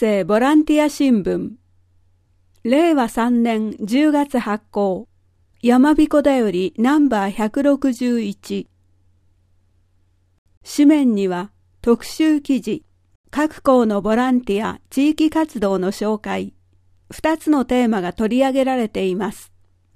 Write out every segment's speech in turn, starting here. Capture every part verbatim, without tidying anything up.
生ボランティア新聞、れいわさんねんじゅうがつ発行、やまびこだよりナンバーひゃくろくじゅういち。紙面には特集記事、各校のボランティア地域活動の紹介、二つのテーマが取り上げられています。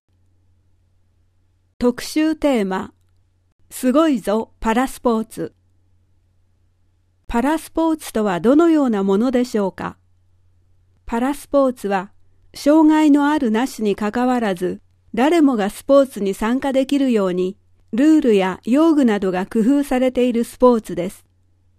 特集テーマ、すごいぞパラスポーツ。パラスポーツとはどのようなものでしょうか。パラスポーツは障害のあるなしにかかわらず、誰もがスポーツに参加できるように、ルールや用具などが工夫されているスポーツです。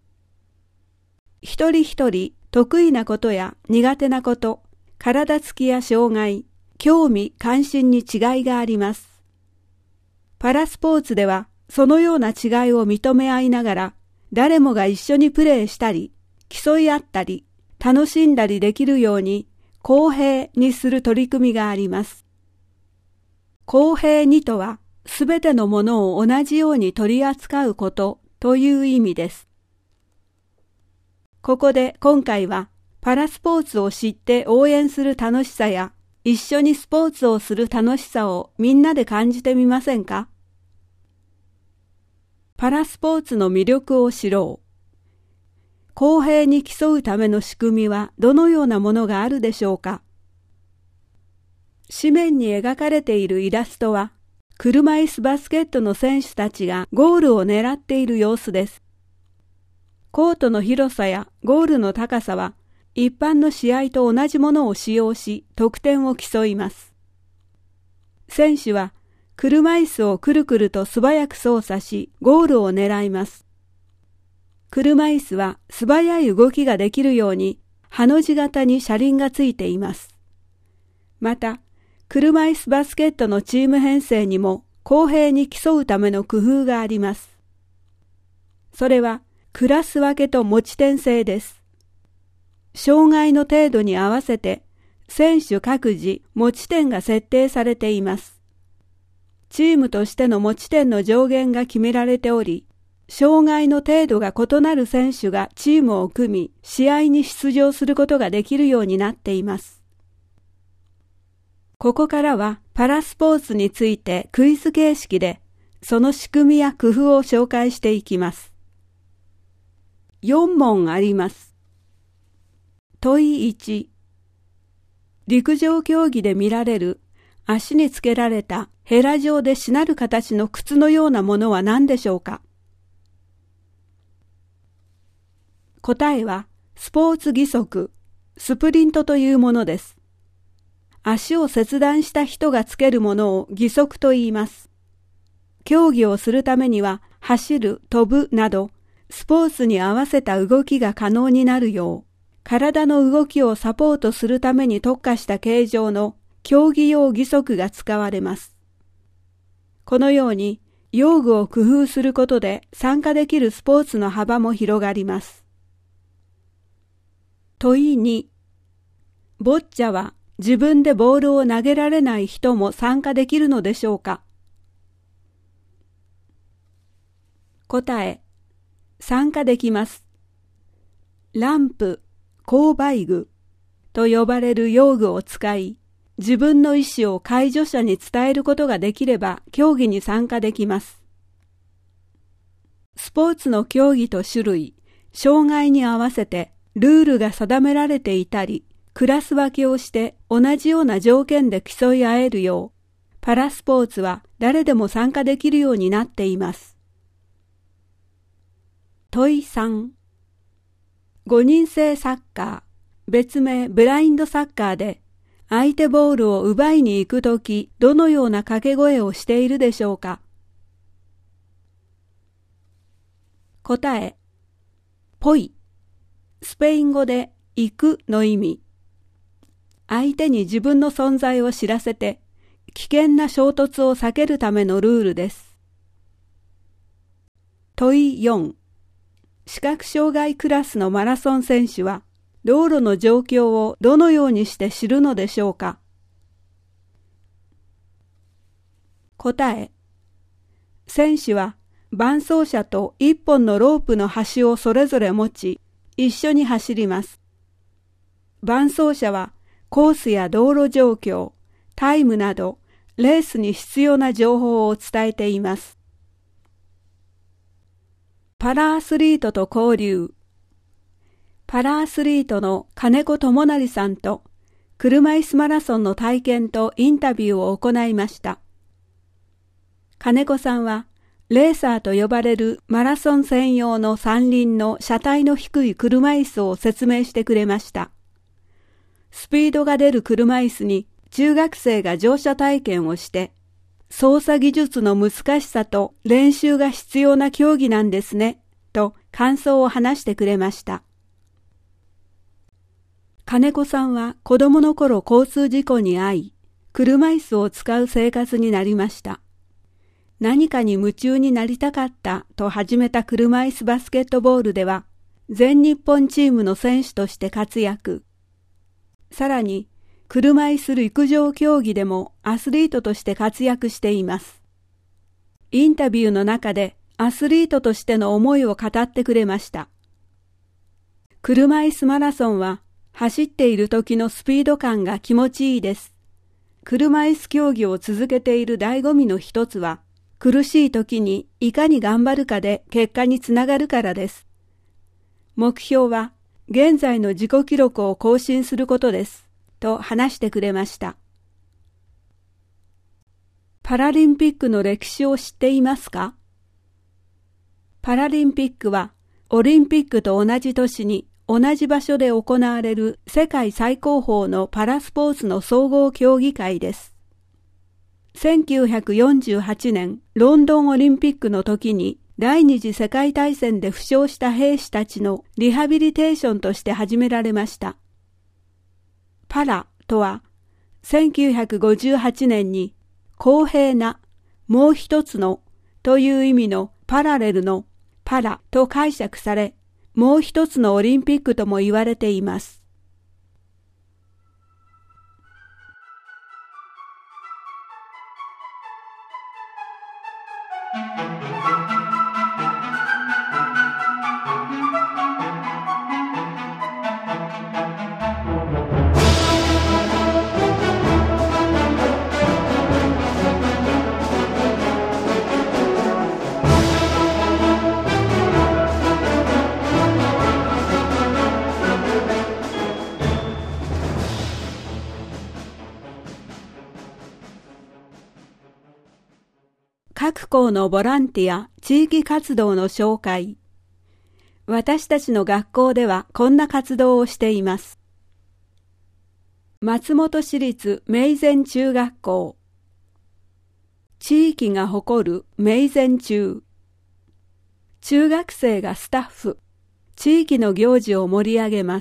一人一人得意なことや苦手なこと、体つきや障害、興味関心に違いがあります。パラスポーツではそのような違いを認め合いながら、誰もが一緒にプレーしたり、競い合ったり、楽しんだりできるように公平にする取り組みがあります。公平にとは、すべてのものを同じように取り扱うことという意味です。ここで今回は、パラスポーツを知って応援する楽しさや、一緒にスポーツをする楽しさをみんなで感じてみませんか？パラスポーツの魅力を知ろう。公平に競うための仕組みはどのようなものがあるでしょうか。紙面に描かれているイラストは、車椅子バスケットの選手たちがゴールを狙っている様子です。コートの広さやゴールの高さは、一般の試合と同じものを使用し、得点を競います。選手は、車椅子をくるくると素早く操作し、ゴールを狙います。車椅子は素早い動きができるように、ハの字型に車輪がついています。また、車椅子バスケットのチーム編成にも公平に競うための工夫があります。それは、クラス分けと持ち点制です。障害の程度に合わせて、選手各自持ち点が設定されています。チームとしての持ち点の上限が決められており、障害の程度が異なる選手がチームを組み、試合に出場することができるようになっています。ここからはパラスポーツについてクイズ形式で、その仕組みや工夫を紹介していきます。よんもんあります。問いいち。陸上競技で見られる足につけられたヘラ状でしなる形の靴のようなものは何でしょうか。答えはスポーツ義足、スプリントというものです。足を切断した人がつけるものを義足と言います。競技をするためには走る、飛ぶなどスポーツに合わせた動きが可能になるよう、体の動きをサポートするために特化した形状の競技用義足が使われます。このように用具を工夫することで参加できるスポーツの幅も広がります。問いに。ボッチャは自分でボールを投げられない人も参加できるのでしょうか。答え。参加できます。ランプ、勾配具と呼ばれる用具を使い、自分の意思を介助者に伝えることができれば競技に参加できます。スポーツの競技と種類、障害に合わせてルールが定められていたり、クラス分けをして同じような条件で競い合えるよう、パラスポーツは誰でも参加できるようになっています。問いさん。ごにん制サッカー、別名ブラインドサッカーで、相手ボールを奪いに行くとき、どのような掛け声をしているでしょうか。答え。ぽい。スペイン語で行くの意味。相手に自分の存在を知らせて、危険な衝突を避けるためのルールです。問いよん。視覚障害クラスのマラソン選手は、道路の状況をどのようにして知るのでしょうか。答え。選手は伴走者と一本のロープの端をそれぞれ持ち、一緒に走ります。 伴走者はコースや道路状況、タイムなどレースに必要な情報を伝えています。パラアスリートと交流。パラアスリートの金子智成さんと車椅子マラソンの体験とインタビューを行いました。金子さんはレーサーと呼ばれるマラソン専用の三輪の車体の低い車椅子を説明してくれました。スピードが出る車椅子に中学生が乗車体験をして、操作技術の難しさと練習が必要な競技なんですね、と感想を話してくれました。金子さんは子供の頃交通事故に遭い、車椅子を使う生活になりました。何かに夢中になりたかったと始めた車椅子バスケットボールでは、全日本チームの選手として活躍。さらに、車椅子陸上競技でもアスリートとして活躍しています。インタビューの中でアスリートとしての思いを語ってくれました。車椅子マラソンは走っている時のスピード感が気持ちいいです。車椅子競技を続けている醍醐味の一つは、苦しい時にいかに頑張るかで結果につながるからです。目標は現在の自己記録を更新することです。と話してくれました。パラリンピックの歴史を知っていますか？パラリンピックはオリンピックと同じ年に同じ場所で行われる世界最高峰のパラスポーツの総合競技会です。せんきゅうひゃくよんじゅうはちねんロンドンオリンピックの時に第二次世界大戦で負傷した兵士たちのリハビリテーションとして始められました。パラとはせんきゅうひゃくごじゅうはちねんに公平な、もう一つのという意味のパラレルのパラと解釈され、もう一つのオリンピックとも言われています。各校のボランティア、地域活動の紹介。私たちの学校ではこんな活動をしています。松本市立明善中学校。地域が誇る明善中。中学生がスタッフ、地域の行事を盛り上げます。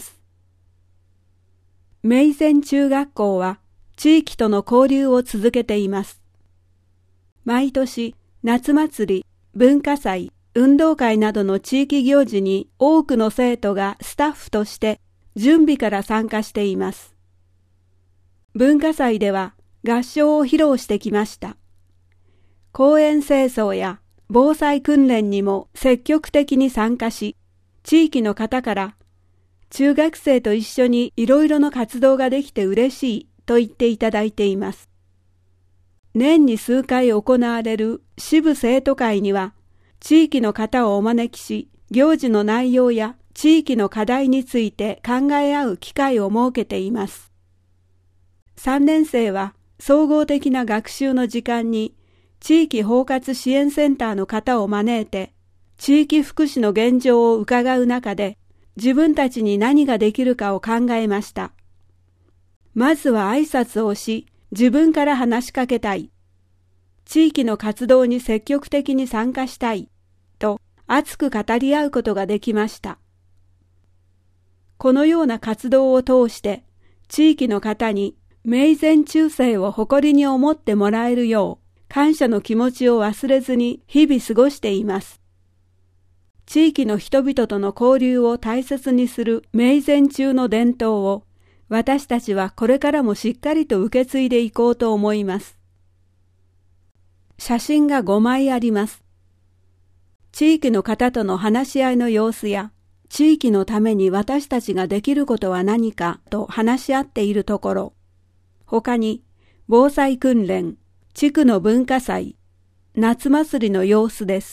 明善中学校は地域との交流を続けています。毎年、夏祭り、文化祭、運動会などの地域行事に多くの生徒がスタッフとして準備から参加しています。文化祭では合唱を披露してきました。公園清掃や防災訓練にも積極的に参加し、地域の方から中学生と一緒にいろいろな活動ができて嬉しいと言っていただいています。年に数回行われる支部生徒会には、地域の方をお招きし、行事の内容や地域の課題について考え合う機会を設けています。さんねん生は総合的な学習の時間に、地域包括支援センターの方を招いて、地域福祉の現状を伺う中で、自分たちに何ができるかを考えました。まずは挨拶をし、自分から話しかけたい。地域の活動に積極的に参加したい。と熱く語り合うことができました。このような活動を通して、地域の方に明善中世を誇りに思ってもらえるよう、感謝の気持ちを忘れずに日々過ごしています。地域の人々との交流を大切にする明善中の伝統を、私たちはこれからもしっかりと受け継いでいこうと思います。写真がごまいあります。地域の方との話し合いの様子や、 地域のために私たちができることは何かと話し合っているところ、他に防災訓練、地区の文化祭、夏祭りの様子です。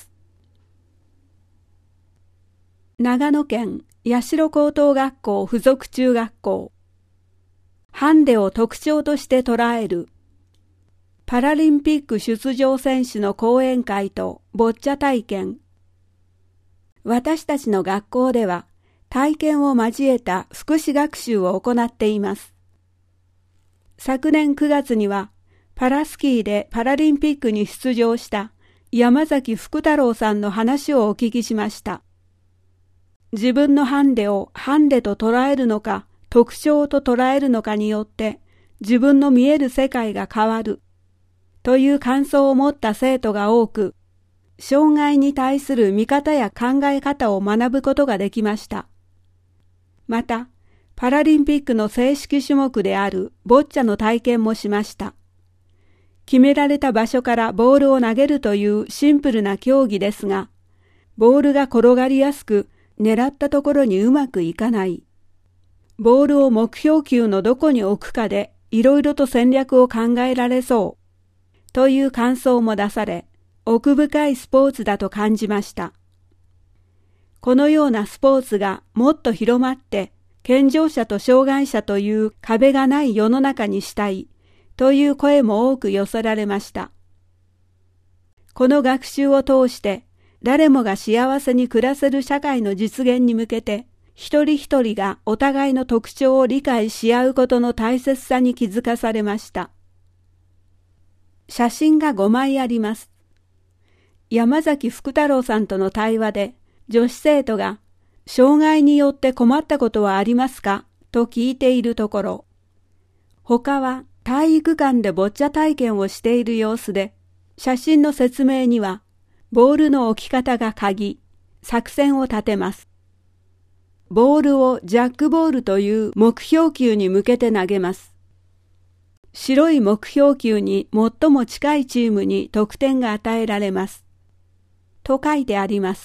長野県八代高等学校附属中学校、ハンデを特徴として捉えるパラリンピック出場選手の講演会とボッチャ体験。私たちの学校では体験を交えた福祉学習を行っています。昨年くがつにはパラスキーでパラリンピックに出場した山崎福太郎さんの話をお聞きしました。自分のハンデをハンデと捉えるのか特徴と捉えるのかによって自分の見える世界が変わるという感想を持った生徒が多く、障害に対する見方や考え方を学ぶことができました。また、パラリンピックの正式種目であるボッチャの体験もしました。決められた場所からボールを投げるというシンプルな競技ですが、ボールが転がりやすく、狙ったところにうまくいかない。ボールを目標球のどこに置くかでいろいろと戦略を考えられそうという感想も出され、奥深いスポーツだと感じました。このようなスポーツがもっと広まって健常者と障害者という壁がない世の中にしたいという声も多く寄せられました。この学習を通して誰もが幸せに暮らせる社会の実現に向けて、一人一人がお互いの特徴を理解し合うことの大切さに気づかされました。写真がごまいあります。山崎福太郎さんとの対話で、女子生徒が、障害によって困ったことはありますかと聞いているところ、他は体育館でボッチャ体験をしている様子で、写真の説明には、ボールの置き方が鍵、作戦を立てます。ボールをジャックボールという目標球に向けて投げます。白い目標球に最も近いチームに得点が与えられます。と書いてあります。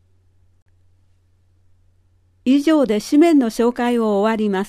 以上で紙面の紹介を終わります。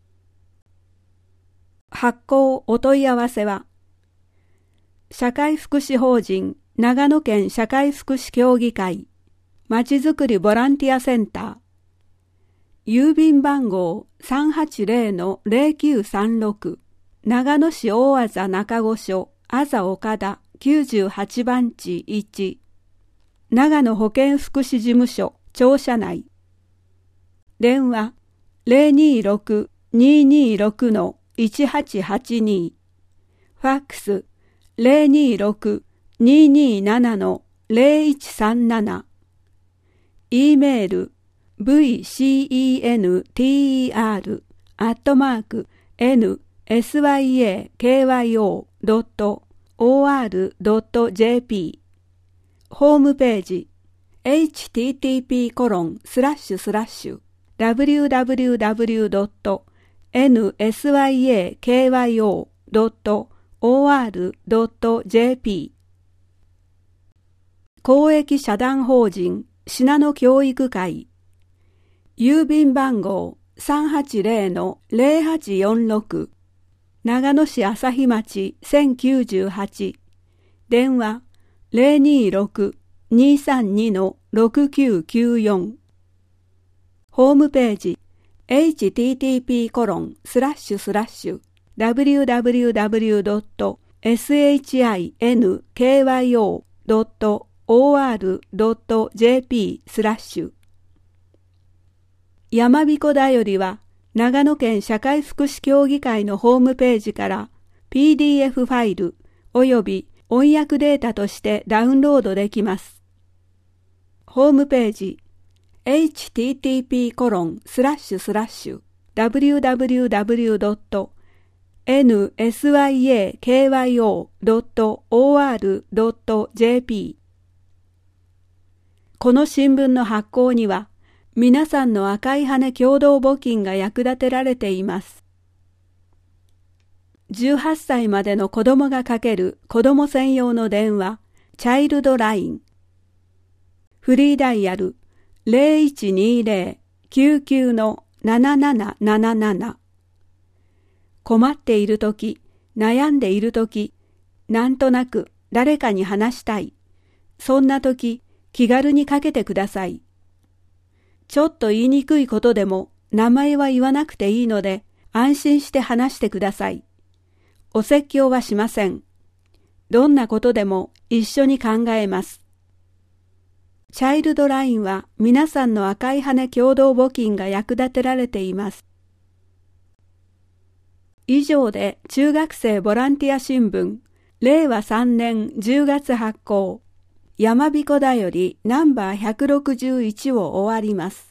発行お問い合わせは、社会福祉法人長野県社会福祉協議会まちづくりボランティアセンター、郵便番号 さんはちぜろのぜろきゅうさんろく 長野市大字中御所あざ岡田きゅうじゅうはちばんちいち、長野保健福祉事務所庁舎内、電話 ゼロにろく ににろく いちはちはちに、ファックス ゼロにろく にになな ゼロいちさんなな、e メール ブイシーイーエヌティーイーアール アットマーク エヌエスワイエーケーワイオードットオーアールドットジェーピー、 ホームページ エイチティーティーピーコロンスラッシュスラッシュダブリューダブリューダブリュードットエヌエスワイエーケーワイオードットオーアールドットジェーピー、公益社団法人信濃教育会、郵便番号 さんはちぜろのぜろはちよんろく 長野市朝日町せんきゅうじゅうはち、電話 ゼロにろく にさんに ろくきゅうきゅうよん、ホームページ エイチティーティーピーコロンスラッシュスラッシュダブリューダブリューダブリュードットシンクヨドットオーアールドットジェーピー スラッシュ、やまびこだよりは長野県社会福祉協議会のホームページから ピーディーエフ ファイルおよび音訳データとしてダウンロードできます。ホームページ エイチティーティーピーコロンスラッシュスラッシュダブリューダブリューダブリュードットエヌエスワイエーケーワイオードットオーアールドットジェーピー、この新聞の発行には皆さんの赤い羽共同募金が役立てられています。じゅうはっさいまでの子供がかける子供専用の電話、チャイルドライン。フリーダイヤルゼロいちにゼロ きゅうきゅう なななななななな。困っているとき、悩んでいるとき、なんとなく誰かに話したい。そんなとき、気軽にかけてください。ちょっと言いにくいことでも名前は言わなくていいので安心して話してください。お説教はしません。どんなことでも一緒に考えます。チャイルドラインは皆さんの赤い羽共同募金が役立てられています。以上で中学生ボランティア新聞れいわさんねんじゅうがつ発行やまびこだよりナンバーひゃくろくじゅういちを終わります。